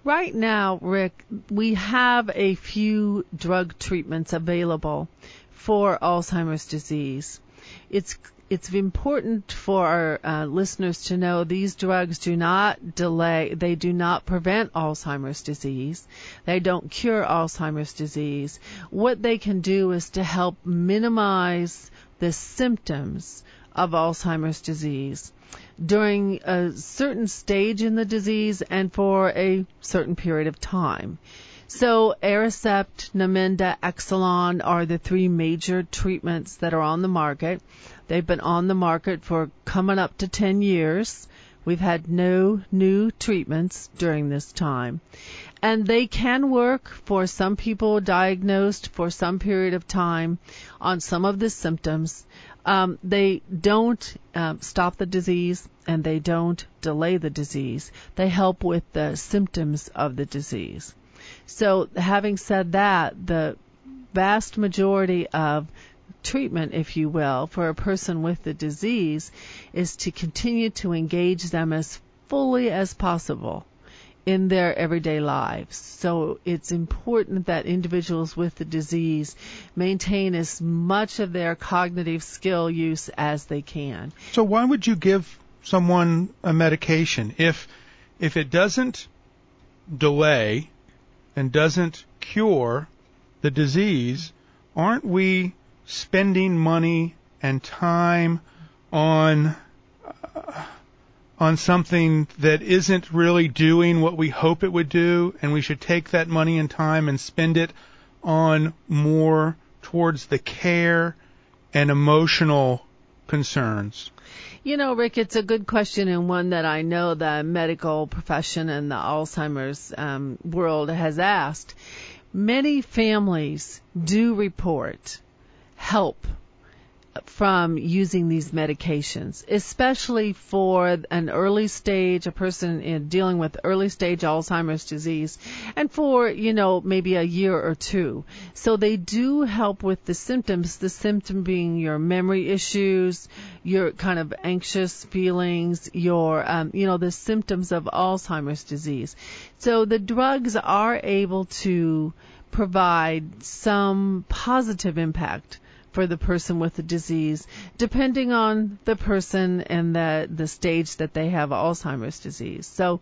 Right now, Rick, we have a few drug treatments available for Alzheimer's disease. It's It's important for our uh, listeners to know these drugs do not delay, they do not prevent Alzheimer's disease. They don't cure Alzheimer's disease. What they can do is to help minimize the symptoms of Alzheimer's disease during a certain stage in the disease and for a certain period of time. So Aricept, Namenda, Exelon are the three major treatments that are on the market. They've been on the market for coming up to ten years. We've had no new treatments during this time. And they can work for some people diagnosed for some period of time on some of the symptoms. Um, they don't um, stop the disease and they don't delay the disease. They help with the symptoms of the disease. So having said that, the vast majority of treatment, if you will, for a person with the disease is to continue to engage them as fully as possible in their everyday lives. So it's important that individuals with the disease maintain as much of their cognitive skill use as they can. So why would you give someone a medication if if it doesn't delay and doesn't cure the disease? Aren't we spending money and time on uh, on something that isn't really doing what we hope it would do, and we should take that money and time and spend it on more towards the care and emotional concerns? You know, Rick, it's a good question, and one that I know the medical profession and the Alzheimer's um, world has asked. Many families do report help from using these medications, especially for an early stage, a person in dealing with early stage Alzheimer's disease, and for, you know, maybe a year or two. So they do help with the symptoms, the symptom being your memory issues, your kind of anxious feelings, your, um, you know, the symptoms of Alzheimer's disease. So the drugs are able to provide some positive impact for the person with the disease, depending on the person and the, the stage that they have Alzheimer's disease. So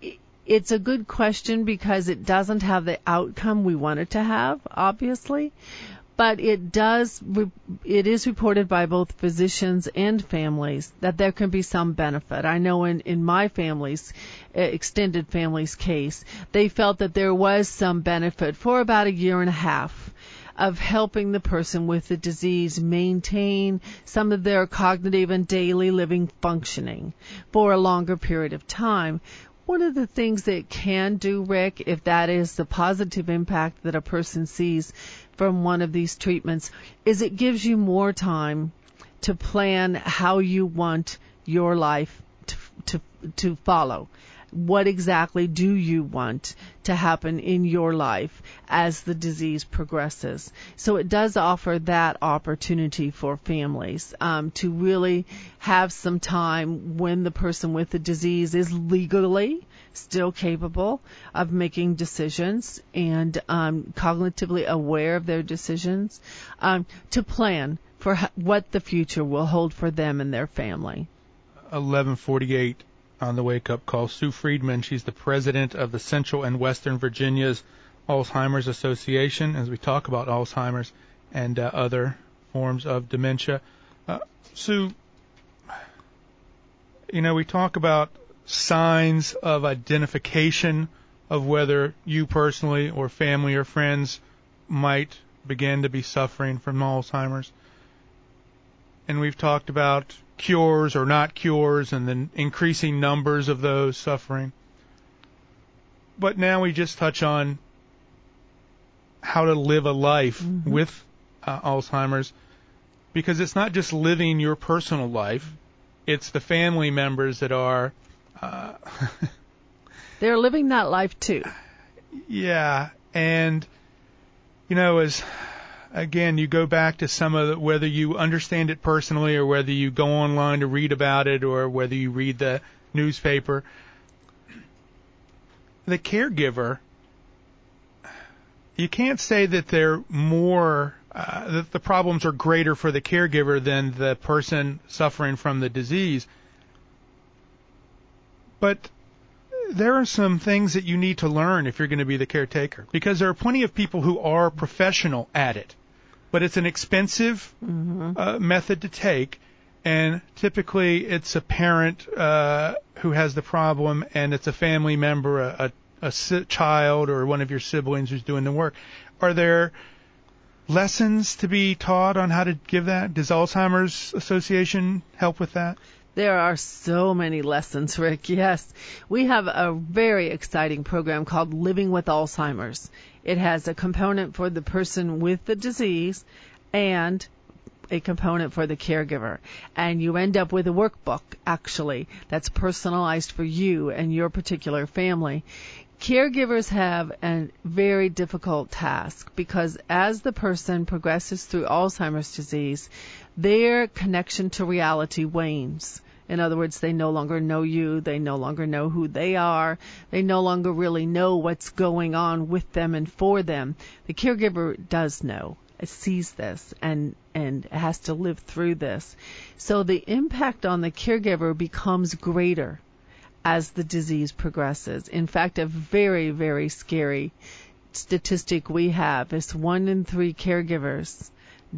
it's a good question because it doesn't have the outcome we want it to have, obviously, but it does, it is reported by both physicians and families that there can be some benefit. I know in, in my family's, extended family's case, they felt that there was some benefit for about a year and a half of helping the person with the disease maintain some of their cognitive and daily living functioning for a longer period of time. One of the things that it can do, Rick, if that is the positive impact that a person sees from one of these treatments, is it gives you more time to plan how you want your life to, to, to follow. What exactly do you want to happen in your life as the disease progresses? So it does offer that opportunity for families um, to really have some time when the person with the disease is legally still capable of making decisions and um, cognitively aware of their decisions, um, to plan for h- what the future will hold for them and their family. eleven forty-eight on the wake-up call. Sue Friedman, she's the president of the Central and Western Virginia's Alzheimer's Association, as we talk about Alzheimer's and uh, other forms of dementia. Uh, Sue, you know, we talk about signs of identification of whether you personally or family or friends might begin to be suffering from Alzheimer's. And we've talked about cures or not cures and then increasing numbers of those suffering. But now we just touch on how to live a life mm-hmm. with uh, Alzheimer's, because it's not just living your personal life, it's the family members that are uh, they're living that life too. Yeah, and you know, as again, you go back to some of the, whether you understand it personally or whether you go online to read about it or whether you read the newspaper. the caregiver, you can't say that they're more, uh, that the problems are greater for the caregiver than the person suffering from the disease. But there are some things that you need to learn if you're going to be the caretaker, because there are plenty of people who are professional at it, but it's an expensive mm-hmm. uh, method to take, and typically it's a parent uh, who has the problem, and it's a family member, a, a, a si- child, or one of your siblings who's doing the work. Are there lessons to be taught on how to give that? Does Alzheimer's Association help with that? There are so many lessons, Rick. Yes. We have a very exciting program called Living with Alzheimer's. It has a component for the person with the disease and a component for the caregiver. And you end up with a workbook, actually, that's personalized for you and your particular family. Caregivers have a very difficult task because as the person progresses through Alzheimer's disease, their connection to reality wanes. In other words, they no longer know you. They no longer know who they are. They no longer really know what's going on with them and for them. The caregiver does know, sees this, and, and has to live through this. So the impact on the caregiver becomes greater as the disease progresses. In fact, a very, very scary statistic we have is one in three caregivers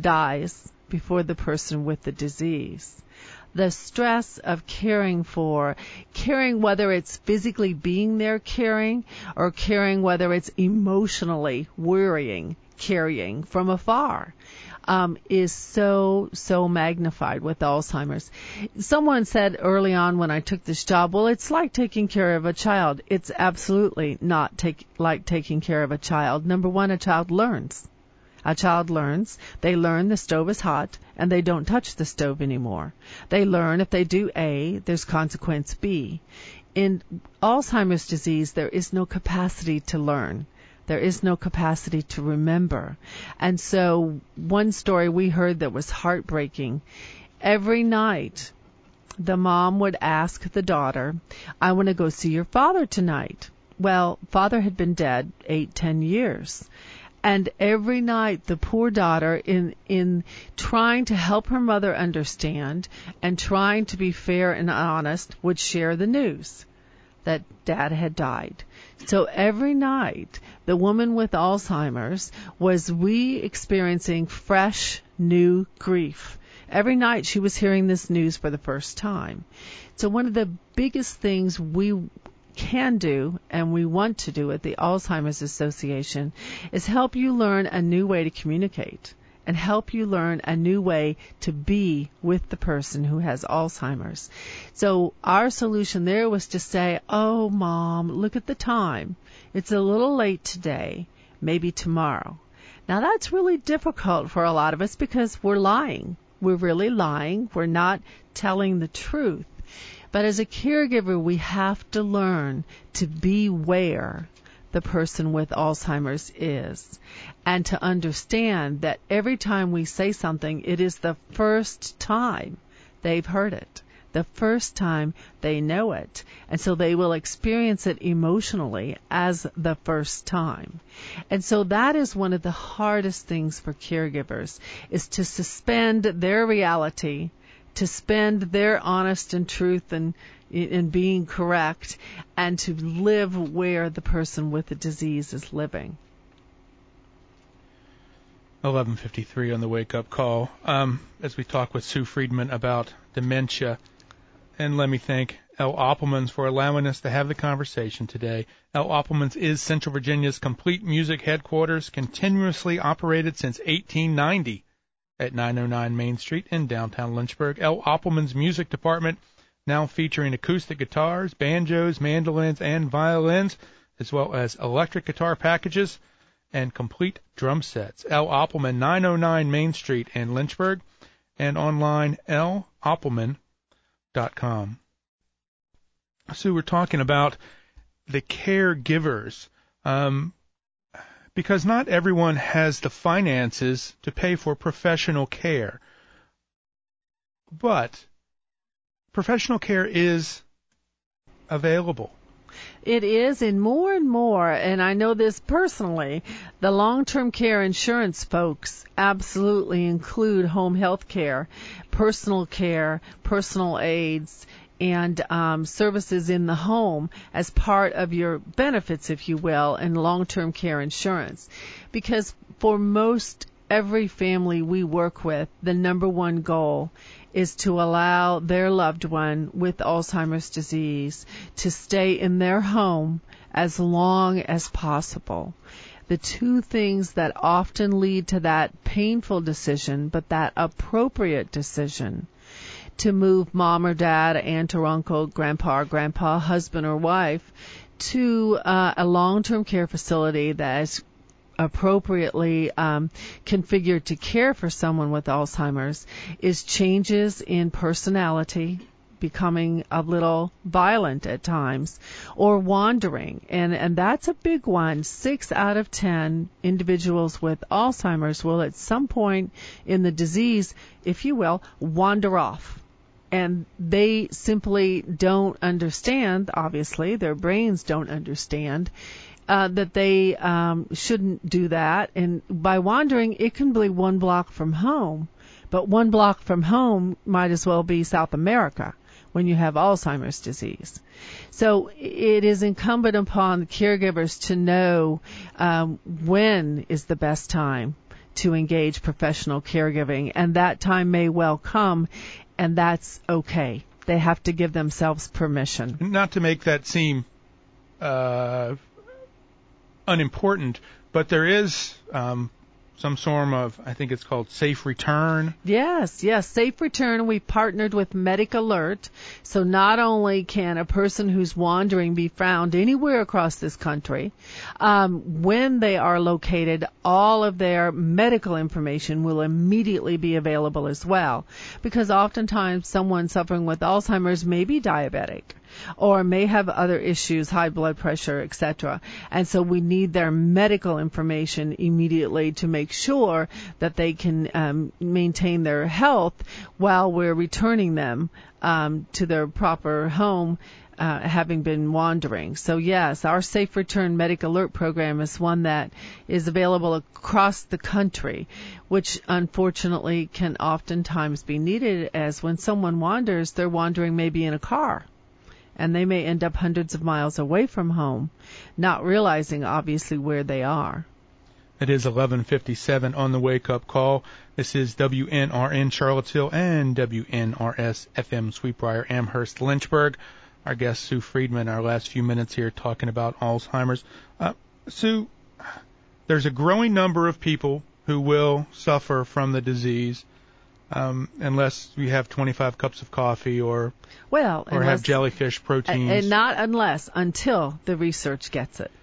dies before the person with the disease. The stress of caring for, caring whether it's physically being there caring or caring whether it's emotionally worrying, carrying from afar, um, is so, so magnified with Alzheimer's. Someone said early on when I took this job, well, it's like taking care of a child. It's absolutely not take, like taking care of a child. Number one, a child learns. A child learns. They learn the stove is hot, and they don't touch the stove anymore. They learn if they do A, there's consequence B. In Alzheimer's disease, there is no capacity to learn. There is no capacity to remember. And so one story we heard that was heartbreaking, every night the mom would ask the daughter, I want to go see your father tonight. Well, father had been dead eight, ten years. And every night, the poor daughter, in in trying to help her mother understand and trying to be fair and honest, would share the news that dad had died. So every night, the woman with Alzheimer's was re-experiencing fresh, new grief. Every night, she was hearing this news for the first time. So one of the biggest things we can do, and we want to do at the Alzheimer's Association, is help you learn a new way to communicate and help you learn a new way to be with the person who has Alzheimer's. So our solution there was to say, oh, Mom, look at the time. It's a little late today, maybe tomorrow. Now, that's really difficult for a lot of us because we're lying. We're really lying. We're not telling the truth. But as a caregiver, we have to learn to be where the person with Alzheimer's is and to understand that every time we say something, it is the first time they've heard it, the first time they know it. And so they will experience it emotionally as the first time. And so that is one of the hardest things for caregivers, is to suspend their reality, to spend their honest and truth and in being correct, and to live where the person with the disease is living. eleven fifty-three on the wake-up call. Um, as we talk with Sue Friedman about dementia, and let me thank El Oppelmans for allowing us to have the conversation today. El Oppelmans is Central Virginia's complete music headquarters, continuously operated since eighteen ninety. At nine oh nine Main Street in downtown Lynchburg. El Oppelman's music department now featuring acoustic guitars, banjos, mandolins, and violins, as well as electric guitar packages and complete drum sets. El Oppelman, nine oh nine Main Street in Lynchburg, and online, el oppelman dot com. So we're talking about the caregivers. Um, Because not everyone has the finances to pay for professional care. But professional care is available. It is, and more and more, and I know this personally, the long-term care insurance folks absolutely include home health care, personal care, personal aids, and um, services in the home as part of your benefits, if you will, in long-term care insurance. Because for most every family we work with, the number one goal is to allow their loved one with Alzheimer's disease to stay in their home as long as possible. The two things that often lead to that painful decision, but that appropriate decision, to move mom or dad, aunt or uncle, grandpa or grandpa, husband or wife, to uh, a long-term care facility that is appropriately um, configured to care for someone with Alzheimer's, is changes in personality, becoming a little violent at times, or wandering. And, and that's a big one. Six out of ten individuals with Alzheimer's will at some point in the disease, if you will, wander off. And they simply don't understand, obviously, their brains don't understand, uh, that they um, shouldn't do that. And by wandering, it can be one block from home. But one block from home might as well be South America when you have Alzheimer's disease. So it is incumbent upon the caregivers to know um, when is the best time to engage professional caregiving, and that time may well come, and that's okay. They have to give themselves permission. Not to make that seem uh, unimportant, but there is um, some form of, I think it's called Safe Return. Yes, yes, Safe Return. We've partnered with Medic Alert. So not only can a person who's wandering be found anywhere across this country, um, when they are located, all of their medical information will immediately be available as well. Because oftentimes someone suffering with Alzheimer's may be diabetic, or may have other issues, high blood pressure, et cetera. And so we need their medical information immediately to make sure that they can um, maintain their health while we're returning them um, to their proper home, uh, having been wandering. So yes, our Safe Return Medic Alert program is one that is available across the country, which unfortunately can oftentimes be needed, as when someone wanders, they're wandering maybe in a car. And they may end up hundreds of miles away from home, not realizing, obviously, where they are. It is eleven fifty-seven on the Wake Up Call. This is W N R N Charlottesville and W N R S F M Sweetbriar Amherst Lynchburg. Our guest, Sue Friedman, our last few minutes here talking about Alzheimer's. Uh, Sue, there's a growing number of people who will suffer from the disease. Um, unless you have twenty-five cups of coffee or well, or unless, have jellyfish proteins. And not unless, until the research gets it.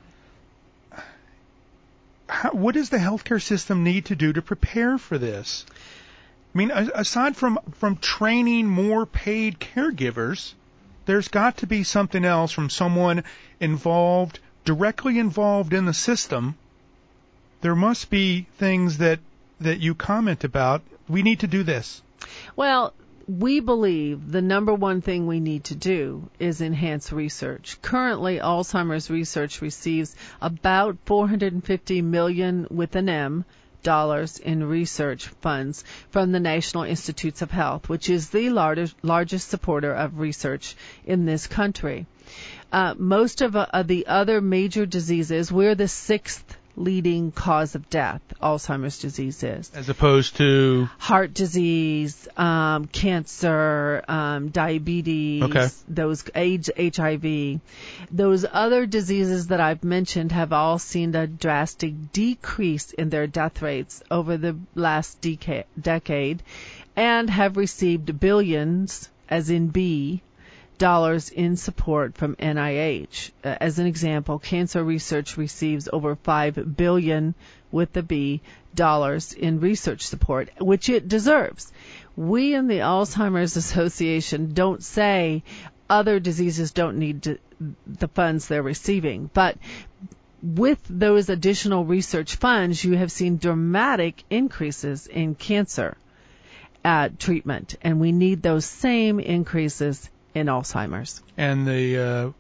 How, what does the healthcare system need to do to prepare for this? I mean, aside from, from training more paid caregivers, there's got to be something else from someone involved, directly involved in the system. There must be things that, that you comment about. We need to do this. Well, we believe the number one thing we need to do is enhance research. Currently, Alzheimer's research receives about four hundred fifty million dollars with an M dollars in research funds from the National Institutes of Health, which is the largest, largest supporter of research in this country. Uh, most of, uh, of the other major diseases, we're the sixth leading cause of death, Alzheimer's disease is. As opposed to? Heart disease, um, cancer, um, diabetes, okay. those AIDS, H I V. Those other diseases that I've mentioned have all seen a drastic decrease in their death rates over the last deca- decade and have received billions, as in B, dollars in support from N I H. Uh, as an example, cancer research receives over five billion with the B dollars in research support, which it deserves. We in the Alzheimer's Association don't say other diseases don't need to, the funds they're receiving, but with those additional research funds, you have seen dramatic increases in cancer uh, treatment, and we need those same increases in Alzheimer's. And the uh,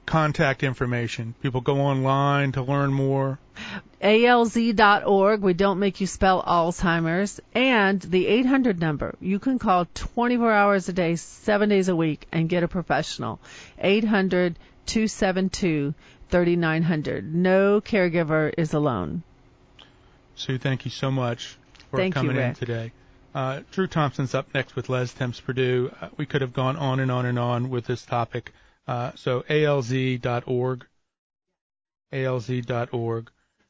contact information? People go online to learn more. A L Z dot org. We don't make you spell Alzheimer's. And the eight hundred number. You can call twenty-four hours a day, seven days a week, and get a professional. eight hundred, two seven two, three nine zero zero. No caregiver is alone. Sue, thank you so much for thank coming you, in Rick. today. Uh, Drew Thompson's up next with Les Temps Purdue. Uh, we could have gone on and on and on with this topic. Uh, so A L Z dot org. A L Z dot org.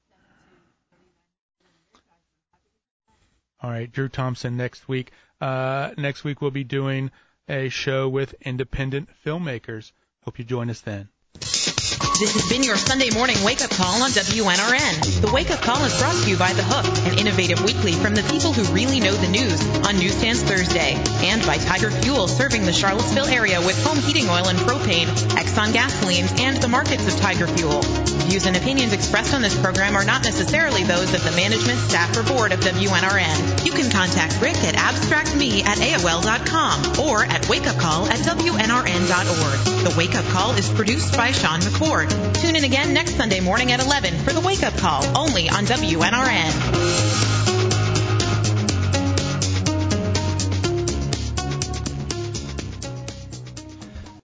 All right, Drew Thompson next week. Uh, next week we'll be doing a show with independent filmmakers. Hope you join us then. This has been your Sunday morning wake-up call on W N R N. The wake-up call is brought to you by The Hook, an innovative weekly from the people who really know the news on Newsstands Thursday, and by Tiger Fuel, serving the Charlottesville area with home heating oil and propane, Exxon gasolines, and the markets of Tiger Fuel. Views and opinions expressed on this program are not necessarily those of the management, staff, or board of W N R N. You can contact Rick at abstractme at A O L dot com or at wakeupcall at W N R N dot org. The wake-up call is produced by Sean McCord. Tune in again next Sunday morning at eleven for the wake-up call, only on W N R N.